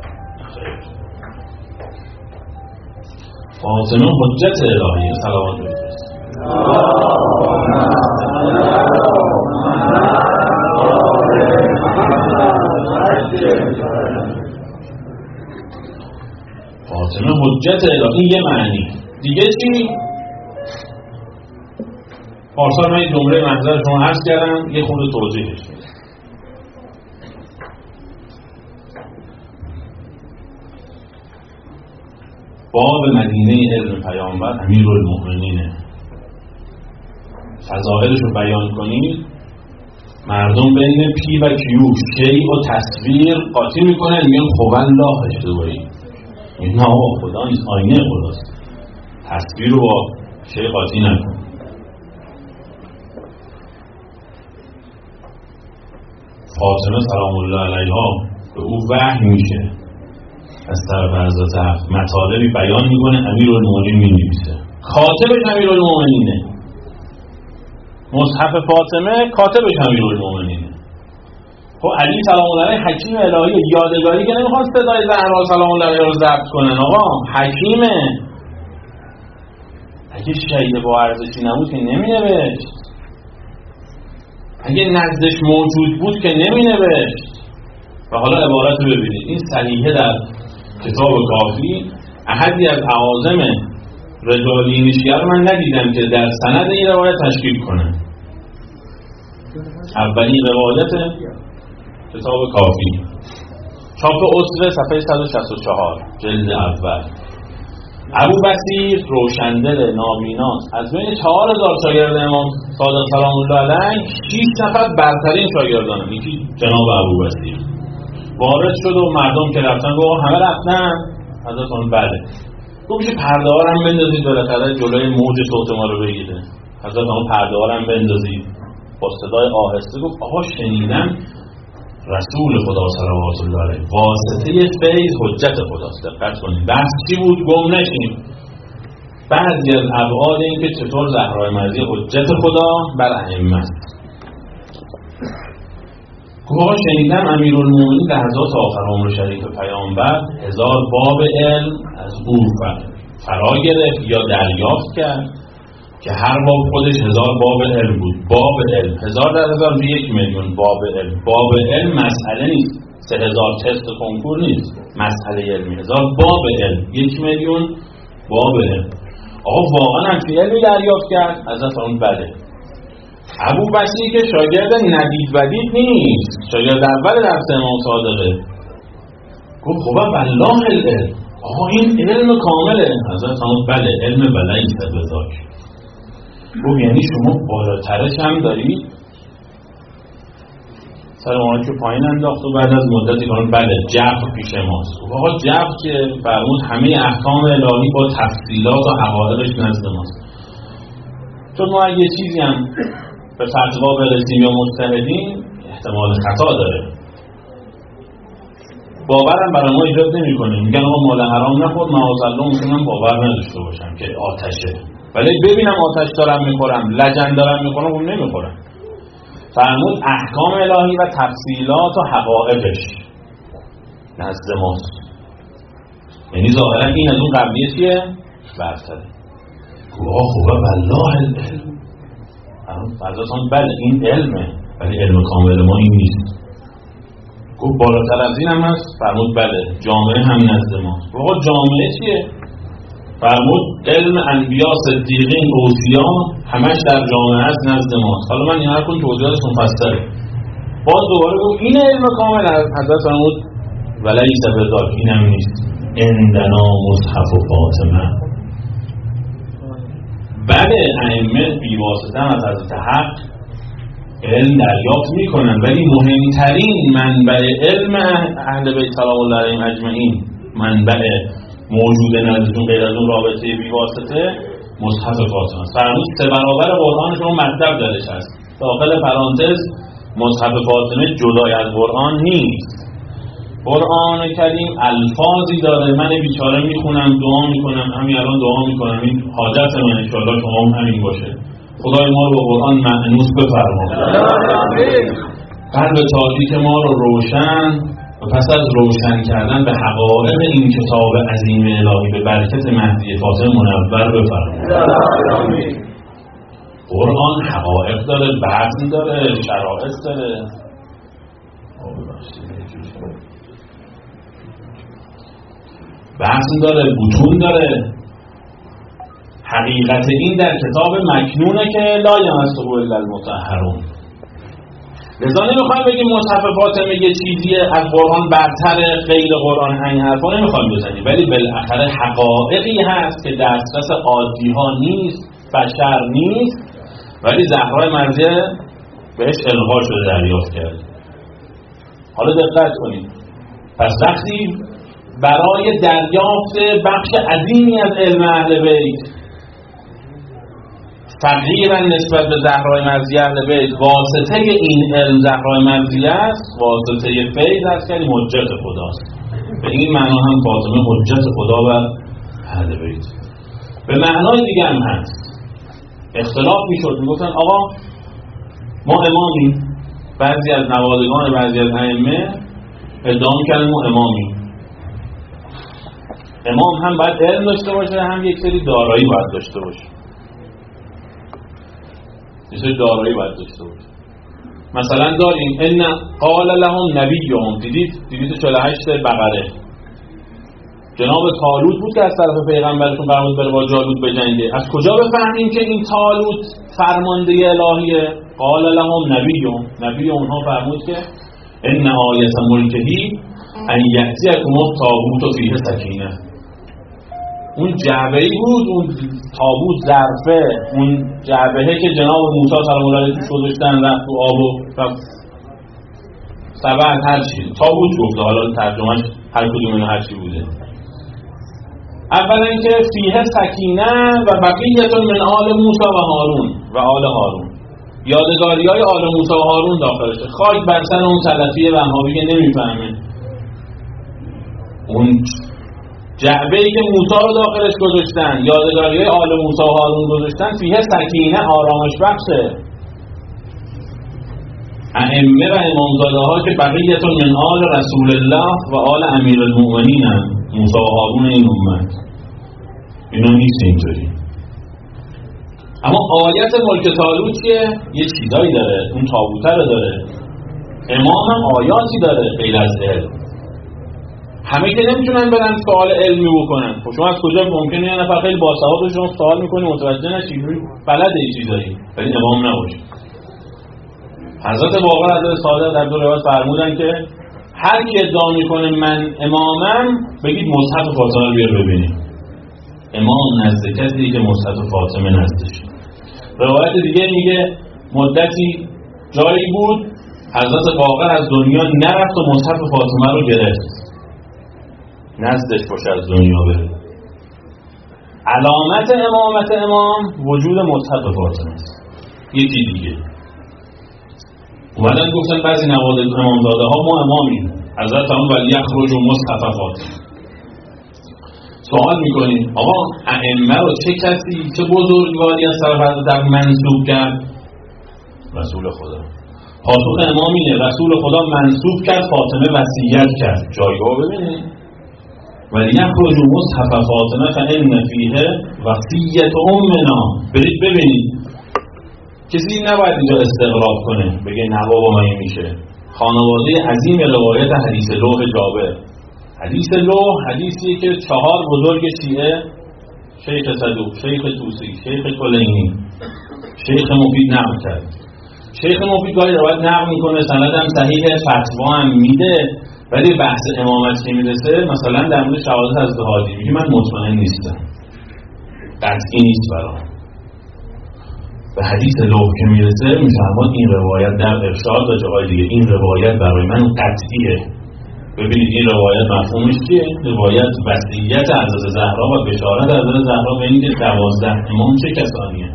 فاطمه حجت الهیه صلوات الله. فاطمه حجت الهی یه معنی دیگه چی؟ پارسال من این جمله محضر شما عرض کردم، یه خورده توضیحش میدم. باب مدینه علم پیامبر امیرالمومنینه. فضائلش رو بیان کنید، مردم بین پی و کیو شیء و تصویر قاطی میکنن، میگن خب الله اشتباهی، این آقا خدا نیست، آینه خداست. تصویر رو با شیء قاطی نکن. فاطمه سلام الله علیها به او وحی میشه، از طرف حضرت حق مطالبی بیان میکنه، امیرالمومنین مینویسه، کاتبش امیرالمومنینه. مصحف فاطمه کاتبش امیرالمومنینه. خب علی سلام الله علیه حکیم الهی، یادگاری که نمیخواد صدای زهرا سلام الله علیها رو ضبط کنن، آقا حکیمه. اگه شهید با ارزشی نبود که نمینوشت، اگه نزدش موجود بود که نمینوشت. و حالا عبارت رو ببینید، این صحیحه در کتاب کافی احدی از اعاظم رجالین شیعه من ندیدم که در سند این روایت تشکیک کنه. اولین روایت کتاب کافی، چاپ اسره، صفحه 164، جلد اول. ابو بصیر روشندل نابیناست، از بین 4000 شاگرد امام صادق سلام الله علیه 6 نفر برترین شاگردانه. یکی جناب ابو بصیر وارد شد و مردم که رفتن گفت همه رفتن؟ حضرت اون بله. گفت که پرده ها هم بندازید بالاخره جلوی موج صوت ما رو بگیره. حضرت اون پرده ها هم بندازید. با صدای آهسته گفت آها شنیدم رسول خدا صلوات الله علیه واسطه فیض حجت خداست. دقت کنید بحث چی بود؟ گم نشیم. بعضی از ابعاد این که چطور زهرای مرضی حجت خدا بر ائمه است. گواه شنیدم امیرالمومنین لحظات آخر عمر شریف پیامبر 1000 باب علم از او فرا گرفت یا دریافت کرد که هر باب خودش 1000 باب علم بود. باب علم 1000 در 1000 به 1 میلیون باب علم. باب علم مسئله نیست، 3000 تست کنکور نیست، مسئله علمی. 1000 باب علم 1 میلیون باب علم. آقا واقعا هم علمی دریافت کرد؟ حضرت اون بله. ابوبکری که شاگرد ندید ودید نیست، شاگرد اول درس امام صادقه. گفت خب والله العلم، آقا این علم کامله. حضرت فرمود بله علم بلیس بذاک. گفت یعنی شما بالاترش هم دارید؟ سر ما که پایین انداخت و بعد از مدتی کنم بله جبر پیش ماست. آقا جبر که فرمود همه احکام الهی با تفصیلات و حقایقش نزد ماست. چون ما اگه چیزی هم به فتوا برسیم یا مجتهدیم احتمال خطا داره، باورم برای ما ایجاد نمی‌کنه. میگن آقا مال حرام نخور، معاذالله ممکنه باور نداشته باشم که آتشه، ولی ببینم آتش دارم میخورم، لجن دارم میخورم، اون نمیخورم. فرمود احکام الهی و تفصیلات و حقایقش نزد ماست. یعنی ظاهرا این از اون قبلیه چیه؟ برتره. خوبه والله العلم. فرضاً بله این علمه، ولی علم کامل ما این نیست. گفت بالاتر از این هم هست؟ فرمود بله جامعه هم نزد ماست. آقا جامعه چیه؟ فرمود علم انبیا، صدیقین، اوصیا همش در جامعه است نزد ماست. حالا من این هر کن توضیحاتش مفصله. باز دوباره گفت این علم کامل حضرت فرمود ولیس بذاک، این هم نیست. عندنا مصحف فاطمه. بله ائمه بیواسطه از حضرت حق علم دریافت میکنن، ولی مهمترین منبع علم اهل بیت سلام الله علیهم اجمعین، منبع موجود نزدشون غیر از اون رابطه بیواسطه مصحف فاطمه. فرمود 3 برابر قرآن شما مطلب درش هست. داخل پرانتز مصحف فاطمه جدای از قرآن نیست. قرآن کریم الفاظی داره، من بیچاره میخونم دعا میکنم، همین الان دعا میکنم، این حاجت من انشاءالله شما هم همین باشه. خدای ما رو با قرآن مأنوس بفرما، قلب تاریک ما رو روشن و پس از روشن کردن به حقایق این کتاب عظیم الهی به برکت مهدی فاطمه منور بفرما. قرآن حقایق داره، بعضی داره، شرائط داره، بعضی داره، بطون داره. حقیقت این در کتاب مکنونه که لا یمسه الا المطهرون. لذا نمیخوایم بگیم مصحف فاطمه یه چیزیه از قرآن برتره، غیر قرآن این حرفا نمیخوایم بزنیم، ولی بالاخره حقایقی هست که دسترس عادی ها نیست، بشر نیست، ولی زهرای مرضیه بهش القا شده، دریافت کرده. حالا دقت کنید. پس وقتی برای دریافت بخش عظیمی از علم اهل بیت فقیرا نسبت به زهرای مرضیه اهل بیت، واسطه این علم زهرای مرضیه است، واسطه فیض است، یعنی حجت خداست. به این معنا هم فاطمه حجت خدا بر اهل بیت. به معنای دیگه هم هست. اختلاف میشد، میگفتن آقا ما امامیم، بعضی از نوادگان بعضی از ائمه ادعا می‌کردن ما امامیم. امام هم باید علم داشته باشه، هم یک سری دارایی باید داشته باشه. یک سری دارایی باید داشته باشه. مثلا داریم ان قال لهم نبیهم، دیدید 48 بقره، جناب طالوت بود که از طرف پیغمبرشون فرمود بره با جالوت بجنگه. از کجا بفهمیم که این طالوت فرمانده الهیه؟ قال لهم نبیهم، نبی اونها فرمود که ان آیت ملکهی ان یأتیکم التابوت فیه سکینه. اون جعبه‌ای بود، اون تابوت ظرفه، اون جعبه‌ای که جناب موسی سلام الله علیه توش گذاشتن، رفت تو آب و سبع هر چی تابوت گفته، حالا ترجمهش هر کدوم اینا هر چی بوده. اولا اینکه فیه سکینه و بقیت من آل موسی و هارون و آل هارون، یادگاری‌های آل موسی و هارون داخلشه. خاک بر سر اون سلفی وهابی که نمیفهمه. اون جعبه‌ای که موسی رو داخلش گذاشتن، یادگاری‌های آل موسی و هارون گذاشتن، فیه سکینه، آرامش بخشه. ائمه و امامزاده‌ها که بقیت من آل رسول الله و آل امیر المؤمنین هم، موسی و هارون این امت، اینا نیست اینطوری. اما آیت ملک طالوت چیه؟ یه چیزایی داره، اون تابوته رو داره. امام هم آیاتی داره غیر از علم. همه که نمیتونن برن سوال علمی بکنن. خب شما از کجا ممکنه یه نفر خیلی باسواد شما سوال میکنی متوجه نشی، بلده این چیزایی، ولی امام نباشه. حضرت باقر حضرت صادق در دو روایت فرمودن که هر کی ادعا میکنه من امامم بگید مصحف فاطمه رو بیار ببینید. امام نزد کسی که مصحف فاطمه نزدش. روایت دیگه میگه مدتی جایی بود حضرت باقر از دنیا نرفت و مصحف فاطمه رو گرفت، نزدش باشه از دنیا بره. علامت امامت امام وجود مصحف فاطمه است. یکی دیگه اومدن گفتن بعضی نوادر امامزاده ها ما امامیم، حضرت هم ولی یخرج مصحف فاطمه. سوال میکنیم آقا ائمه رو چه کسی چه بزرگواری از طرف حضرت منسوب کرد؟ رسول خدا. پاسخ امام اینه رسول خدا منسوب کرد، فاطمه وصیت کرد. جایگاه ببینید ولی یخرج مصحف فاطمه فإن فیه وصیت امنا. برید ببینید. کسی نباید اینجا استغراب کنه بگه نه بابا من میشه. خانواده عظیم روایت حدیث لوح جابر. حدیث لوح حدیثیه که 4 بزرگ شیعه، شیخ صدوق، شیخ طوسی، شیخ کلینی، شیخ مفید نقل کرد. شیخ مفید گاهی روایت نقل میکنه، سندم صحیح، فتوا هم میده، ولی بحث امامت که میرسه مثلا در مورد شهادت از هادی میگه من مطمئن نیستم، قطعی نیست برام. به حدیث لوح که میرسه میفرماد این روایت در ارشاد و جاهای دیگه این روایت برای من قطعیه. ببینید این روایت مفهومش چیه؟ روایت وصیت حضرت زهرا و بشارت حضرت زهرا به اینکه 12 امام چه کسانیه.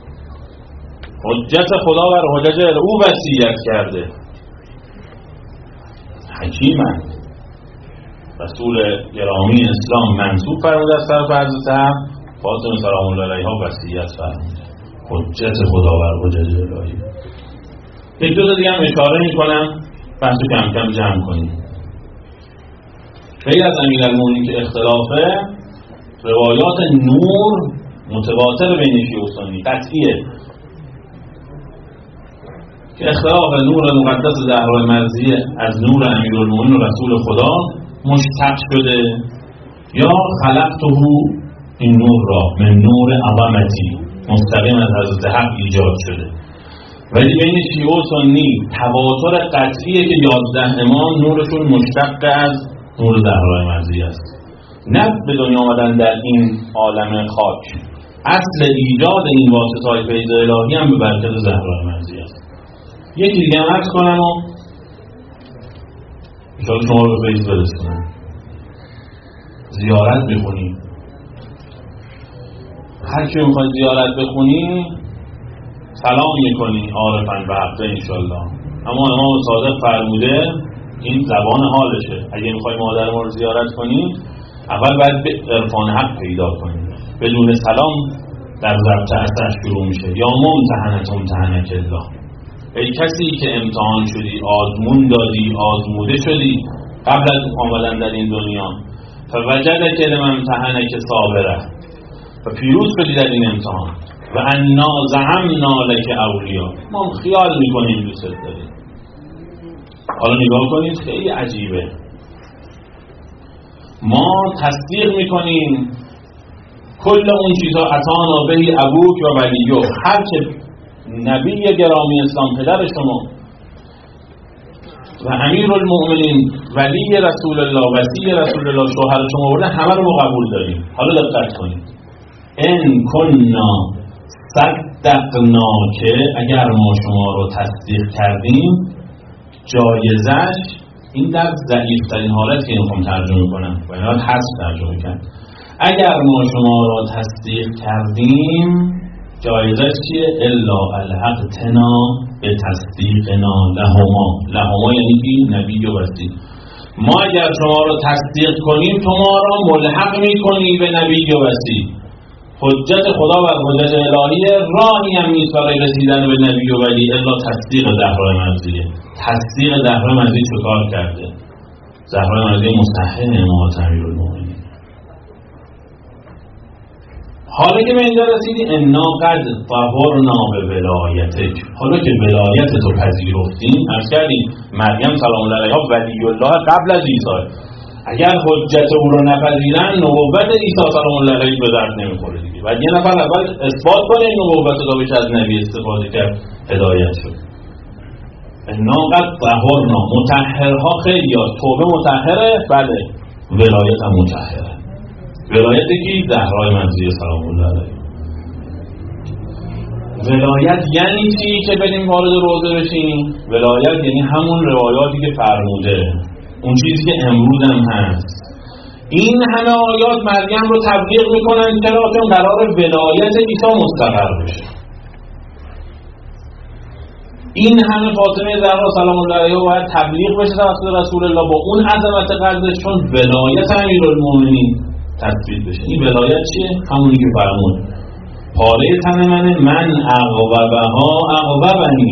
حجت خدا بر حجج او وصیت کرده. حکیمند. رسول گرامی اسلام منسوب فرموده از طرف حضرت فاطمه سلام الله علیها وصیت فرموده. حجت خدا بر حجج الهی. یک دو دیگه هم اشاره میکنم بحثو کم کم جمع کنیم. غیر از امیرالمومنین که اختلافه، روایات نور متواتر بین شیعه و سنی قطعیه که اختلاف نور مقدس زهرا مرضیه از نور امیرالمومنین و رسول خدا مشتق شده یا خلقته این نور را من نور عظمتی مستقیم از حضرت حق ایجاد شده. ولی بین شیعه و سنی تواتر قطعیه که 11 امام نورشون مشتق از نور زهرا مرضیه است. نه به دنیا آمدن در این عالم خاک. اصل ایجاد این واسطه‌های فیض الهی هم به برکت زهرا مرضیه است. یکی دیگه هم عرض کنم و انشاءالله شما رو به فیض برسونم. زیارت بخونیم. هر کی میخواید زیارت بخونیم سلام میکنی عارفاً به حقه انشاءالله. اما امام صادق فرموده این زبان حالشه. اگه میخوای مادر ما رو زیارت کنیم اول باید به عرفان حق پیدا کنیم. بدون سلام در ضبط اثر شروع میشه. یا ممتحنک الله. ای کسی که امتحان شدی، آزمون دادی، آزموده شدی قبل از آمدن در این دنیا، فوجدک لمن امتحنک صابره، و پیروز شدی در این امتحان، و انا زعمنا لک اولیا، ما خیال میکنیم دوست داریم. حالا نگاه کنید خیلی عجیبه. ما تصدیق میکنیم کل اون چیزها اتانا بهی ابوک و ولیو، هر که نبی گرامی اسلام پدر شما و امیرالمؤمنین ولی رسول الله وصی رسول الله شوهر شما بودن همه رو ما قبول داریم. حالا دقت کنید. ان کنا صدقنا که اگر ما شما رو تصدیق کردیم، جایزش این در ضعیف‌ترین حالت که میخوام ترجمه کنم و اینها حذف ترجمه کنم. اگر ما شما رو تصدیق کردیم جایزش چیه؟ الا الحقتنا به تصدیقنا لهما یعنی کی؟ نبی و وصی. ما اگر شما رو تصدیق کنیم تو ما رو ملحق میکنی به نبی و وصی. حجت خدا بر حجت الهی راهی هم نیست برای رسیدن به نبی و ولی الا تصدیق زهرا مرضیه. تصدیق زهرا مرضی چه کار کرده؟ زهرا مرضی مصحح امامت امیرالمومنین. حالا که به اینجا رسیدی انا قد طهرنا به ولایتک، حالا که ولایت تو پذیرفتیم، عرض کردیم مریم سلام الله علیها ولی الله قبل از عیسی. اگر حجت او رو نپذیرن نبوت عیسی سلام الله علیه به درد نمیخوره دیگه. بعد یه نفر اول اثبات کنه این نبوت رو بشه از نبی استفاده کرد هدایت شد. انقدر طهرنا، مطهرها خیلی ها، توبه مطهره، بله ولایت هم مطهره. ولایت کی؟ زهرای منزیه سلام الله علیها. ولایت یعنی چی که بریم وارد روزه بشیم؟ ولایت یعنی همون روایاتی که فرموده، اون چیزی که امروز هم هست. این همه آیات مریم رو تبلیغ میکنن چرا؟ چون قرار ولایت عیسی مستقر بشه. این همه فاطمه زهرا سلام الله علیها باید تبلیغ بشه توسط رسول الله با اون عظمت قدرش، چون ولایت امیرالمومنین تثبیت بشه. این ولایت چیه؟ همونی که فرمود پاره تن من اغوبها اغوبنی،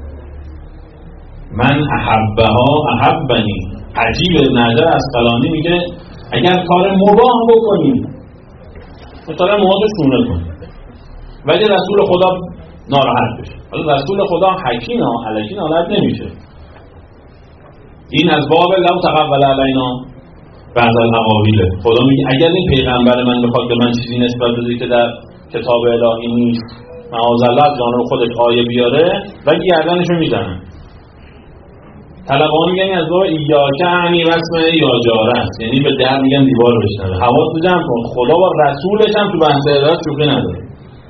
من احبها احبنی. عجیب نظر اسقلانی میگه اگر کار مباح بکنی مثلا مواد سونه کنی ولی رسول خدا ناراحت بشه، حالا رسول خدا حکیم الکی ناراحت نمیشه. این از باب لو تقبل علینا بعض الاقاویل. خدا میگه اگر این پیغمبر من بخواد به من چیزی نسبت بده که در کتاب الهی نیست، معاذالله از جانب خودش آیه بیاره و گردنشو میزنن. طلبان میگن از باب ایاک عنی رسم یا جاره است، یعنی به در میگن دیوار بشنوه. حواس جمع کن، خدا با رسولش هم تو بحث هدایت شوخی نداره.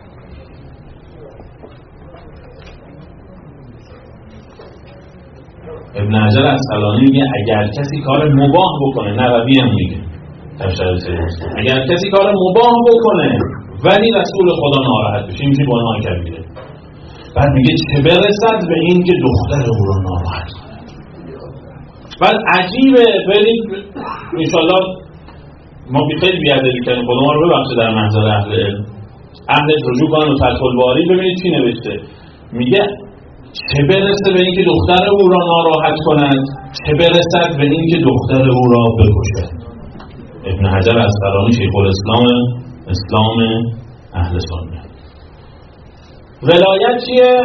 ابن حجر اسقلانی میگه اگر کسی کار مباح بکنه، نووی هم میگه اگر کسی کار مباح بکنه ولی رسول خدا ناراحت بشه، این میشه گناه کبیره. بعد میگه چه برسد به این که دختر او رو ناراحت کنه. بعد عجیبه، برید انشالله ما خیلی بیادبی کردیم، خدا ما رو ببخشه در منظر اهل رجوع کنن و فتح الباری ببینید چی نوشته. میگه چه برسه به این که دختر او را ناراحت کنند، چه برسد به این که دختر او را بکشد. ابن حجر اسقلانی شیخ الاسلام اهل سنت. ولایت چیه؟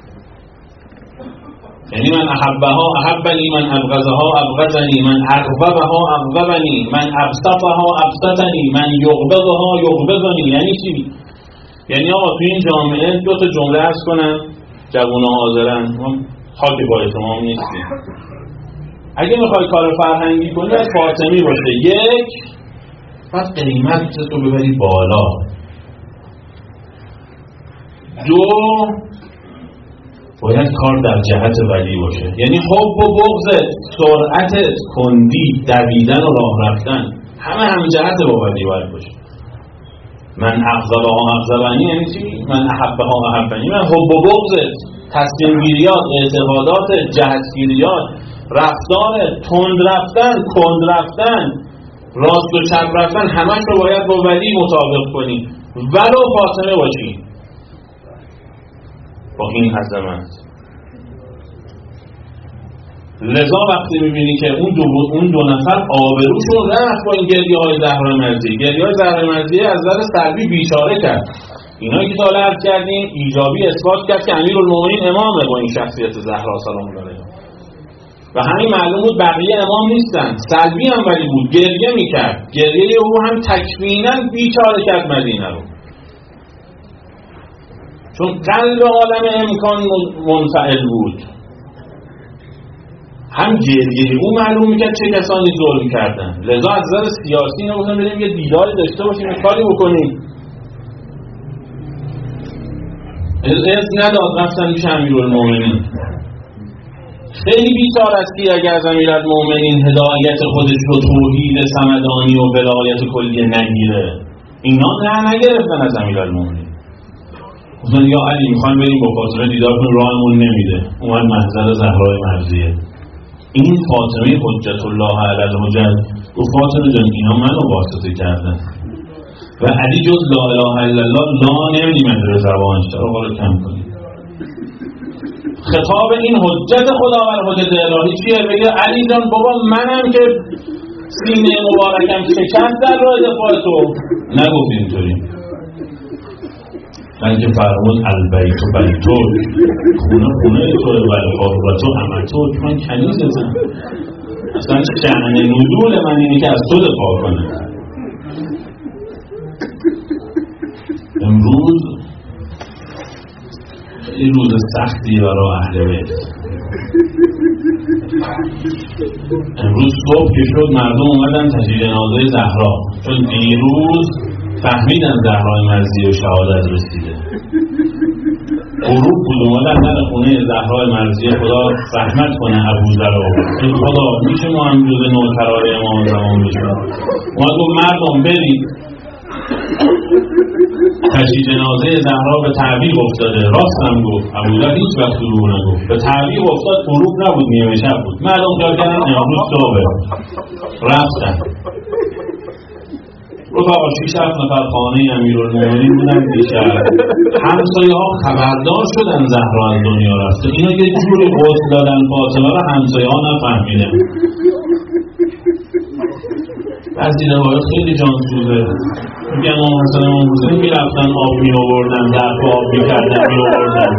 یعنی من احبها احبنی، من ابغضها ابغضنی، من اغضبها اغضبنی، من ابسطها ابسطنی، من یغبضها یغبضنی. یعنی چی؟ یعنی آقا توی این جامعه دو تا جمله عرض کنم، جوونا حاضرن، خاک پای شما نیستیم. اگه میخوای کار فرهنگی کنی از فاطمی باشه. یک، پس قیمت تو ببری بالا. دو، باید کار در جهت ولی باشه، یعنی حب و بغض، سرعت، کندی، دویدن و راه رفتن همه جهت با ولی باید باشه. من اغضبها اغضبنی یعنی چی؟ من احبها احبنی. من حب و بغض، تصمیم گیریات، اعتقادات، جهتگیریات، رفتار، تند رفتن، کند رفتن، راست و چپ رفتن، همش رو باید با ولی مطابق کنی ولو فاطمه باشی با این عظمت. لذا وقتی میبینی که اون دو نفر آبروشون رفت با این گریه‌های زهرا مرضیه. گریه‌های زهرا مرضیه از نظر سلبی بیچاره کرد. اینایی که تا الان عرض کردیم ایجابی اثبات کرد که امیرالمومنین امامه با این شخصیت زهرا سلام الله علیها. و همین معلوم بود بقیه امام نیستن. سلبی هم ولی بود، گریه میکرد. گریه او هم تکویناً بیچاره کرد مدینه رو، چون قلب عالم امکان منفعل بود. هم گریه او معلوم میکرد چه کسانی ظلم کردن. لذا از نظر سیاسی نبودن بریم یه دیداری داشته باشیم، یه کاری بکنیم. از نداد رفتن میشه امیرالمومنین. خیلی بیچاره است که اگر از امیرالمومنین هدایت خودش رو توحید صمدانی و ولایت کلیه نگیره. اینا نگرفتن از امیرالمومنین. گفتن یا علی میخوان بریم با فاطمه دیدار کنیم، راهمون نمیده، اومد محضر زهرای مرضیه. این فاطمه حجت الله علی الحجت گفت فاطمه جان اینا منو واسطه کردن و علی جز لا اله الا الله لا نمیدیم در زبانش، رو بالا کم کنیم. خطاب این حجت خداوند حجت الهی چیه؟ بگه علی جان بابا منم که سینه مبارکم شکست در راه دفاع تو. نگفت اینطوری، بلکه فرمود البیت بیتوک، خونه تو و الحرمت امتوک. من کنیزتم، اصلا شأن نزول من اینه که از تو دفاع کنه. امروز این روز سختی برای اهل بیت. امروز صبح که شد مردم اومدن تشییع جنازه زهرا، چون دیروز فهمیدن زهرای مرضیه و شهادت رسیده. غروب بود اومدن در خونه زهرای مرضیه، خدا رحمت کنه ابوذر رو، خدا میشه ما هم جز نوکران امام زمان بشیم. اومد گفت مردم برید، تشییع جنازه زهرا به تعویق افتاده. راست هم گفت، ابوذر هیچ وقت دروغ نگفت. به تعویق افتاد، غروب نبود، نیمه شب بود. مردم خیال کردن امروز صبح. رفتن رو با 6-7 نفر خانه امیرالمومنین بودن دیشب. همسایه ها خبردار شدن زهرا از دنیا رفته. اینا یه جوری غسل دادن فاطمه رو همسایه ها نفهمیدن. بعضی روایات خیلی جانسوزه، میگن امام حسن امام حسین میرفتن آب می آوردن، ظرف آب می کردن می آوردن.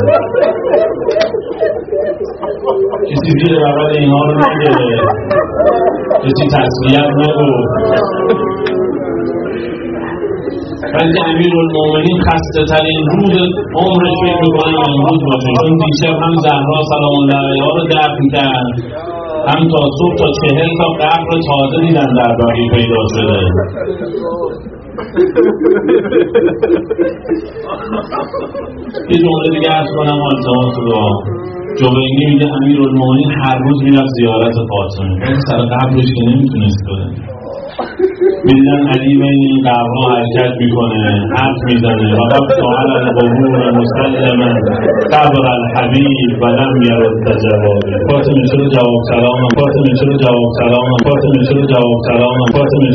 کسی زیر بغل اینها رو نگره، کسی تسلیت نگفت. ولی امیرالمومنین خسته ترین روز عمرش فکر میکنه امروز باشه، چون دیشب هم زهرا سلام الله علیها رو دفن کرد، هم تا صبح تا 40 تا قبر تازه دیدن در بقیع پیدا شده. یه جمله دیگه عرض کنم التماس دعا. جوینی میگه امیرالمومنین هر روز میرفت زیارت فاطمه، ولی سر قبرش که نمیتونست بره. میدیدن علی بین این قبرها حرکت میکنه، حرف میزنه، وقت سوال القبور مسلما قبر الحبیب و لم یرد جوابه. فاطمه چرا جواب سلامم، فاطمه چرا جواب سلامم، فاطمه چرا جواب سلامم، فاطمه